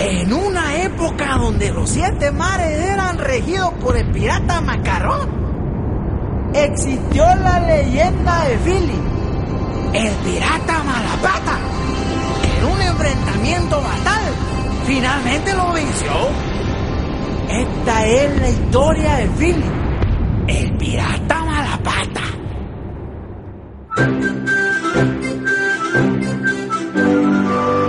En una época donde los 7 mares eran regidos por el pirata Macarrón, existió la leyenda de Philly, el pirata Malapata, que en un enfrentamiento fatal finalmente lo venció. Esta es la historia de Philly, el pirata.